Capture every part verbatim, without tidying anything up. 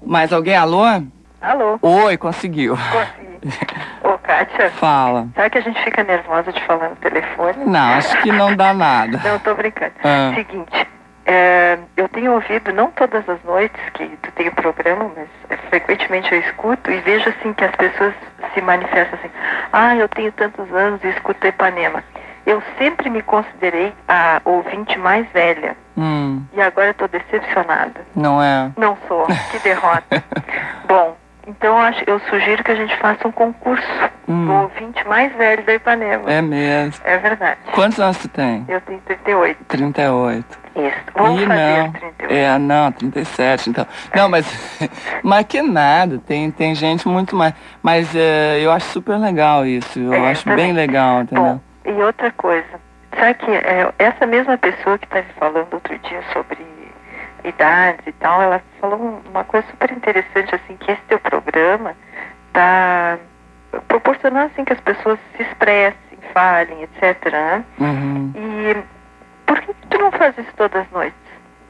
Mais alguém? Alô? Alô? Oi, conseguiu. Consegui. Ô, Kátia. Fala. Sabe que a gente fica nervosa de falar no telefone? Não, acho que não dá nada. Não, tô brincando. Ah. Seguinte, é, eu tenho ouvido, não todas as noites que tu tem o programa, mas é, frequentemente eu escuto e vejo assim que as pessoas se manifestam assim. Ah, eu tenho tantos anos e escuto Ipanema. Eu sempre me considerei a ouvinte mais velha. Hum. E agora eu tô decepcionada. Não é? Não sou. Que derrota. Bom, então eu, acho, eu sugiro que a gente faça um concurso Hum. do ouvinte mais velho da Ipanema. É mesmo. É verdade. Quantos anos tu tem? Eu tenho trinta e oito. trinta e oito. Isso. Vamos Ih, fazer não. trinta e oito. É, não, trinta e sete, então. Não, mas, mas que nada, tem, tem gente muito mais. Mas é, eu acho super legal isso, eu É, acho também. bem legal, entendeu? Bom, e outra coisa, sabe que é, essa mesma pessoa que estava falando outro dia sobre idades e tal, ela falou uma coisa super interessante, assim, que esse teu programa está proporcionando, assim, que as pessoas se expressem, falem, etcétera, né? Uhum. E por que tu não faz isso todas as noites?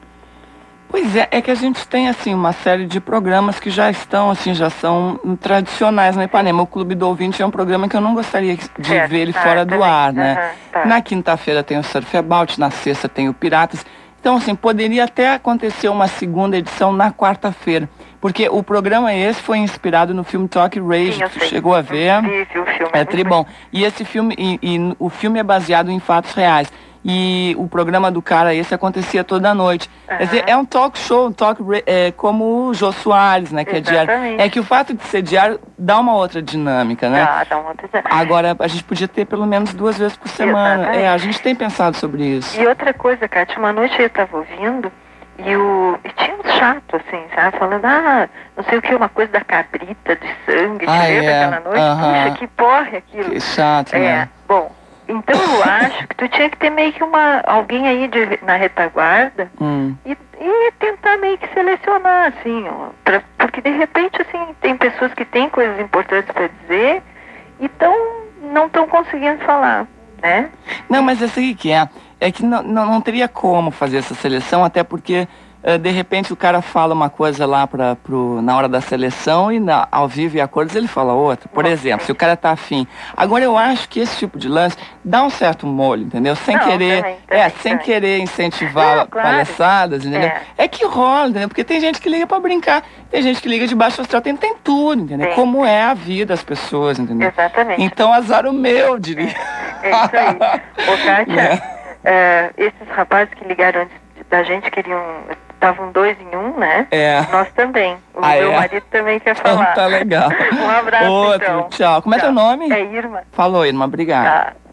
Pois é, é que a gente tem, assim, uma série de programas que já estão, assim, já são hum, tradicionais na Ipanema. O Clube do Ouvinte é um programa que eu não gostaria de Certo, ver ele tá, fora do também. ar, né? Aham, tá. Na quinta-feira tem o Surf About, na sexta tem o Piratas. Então, assim, poderia até acontecer uma segunda edição na quarta-feira. Porque o programa esse foi inspirado no filme Talk Rage, Sim, eu que tu sei. chegou a ver. Vi, vi o filme. É tribom. E esse filme, e, e o filme é baseado em fatos reais. E o programa do cara esse acontecia toda noite. Quer dizer, é um talk show, um talk é, como o Jô Soares, né? Que é diário. Exatamente. É que o fato de ser diário dá uma outra dinâmica, né? Dá, dá uma outra... Agora, a gente podia ter pelo menos duas vezes por semana. Exatamente. É, a gente tem pensado sobre isso. E outra coisa, Kátia, uma noite eu estava ouvindo e, o, e tinha um chato, assim, sabe? Falando, ah, não sei o que, uma coisa da cabrita, de sangue, Ah, te lembra é. aquela noite? Aham. Puxa, que porra é aquilo. Que chato, É, né? bom, então eu acho que tu tinha que ter meio que uma, alguém aí de, na retaguarda Hum. e, e tentar meio que selecionar, assim, ó, pra, porque de repente, assim, tem pessoas que têm coisas importantes para dizer e tão, não estão conseguindo falar, né? Não, mas essa aí que é, é que não, não, não teria como fazer essa seleção, até porque eh, de repente o cara fala uma coisa lá pra, pro, na hora da seleção e na, ao vivo e a cores ele fala outra. Por Não exemplo, sei. se o cara tá afim. Agora eu acho que esse tipo de lance dá um certo molho, entendeu? Sem Não, querer, também, é, também, sem também. querer incentivar Não, claro. palhaçadas, entendeu? É. É. que rola, entendeu? Porque tem gente que liga pra brincar, tem gente que liga de baixo astral, tem, tem tudo, entendeu? Tem. Como é a vida das pessoas, entendeu? Exatamente. Então azar o meu, diria. É isso aí. Ô, Kátia, Né? é, esses rapazes que ligaram antes da gente queriam... Estavam dois em um, né? É. Nós também. O Ah, meu é? marido também quer Então falar. tá legal. Um abraço, Outro, então. tchau. Como é teu nome? É Irma. Falou, Irma, obrigado. Tá.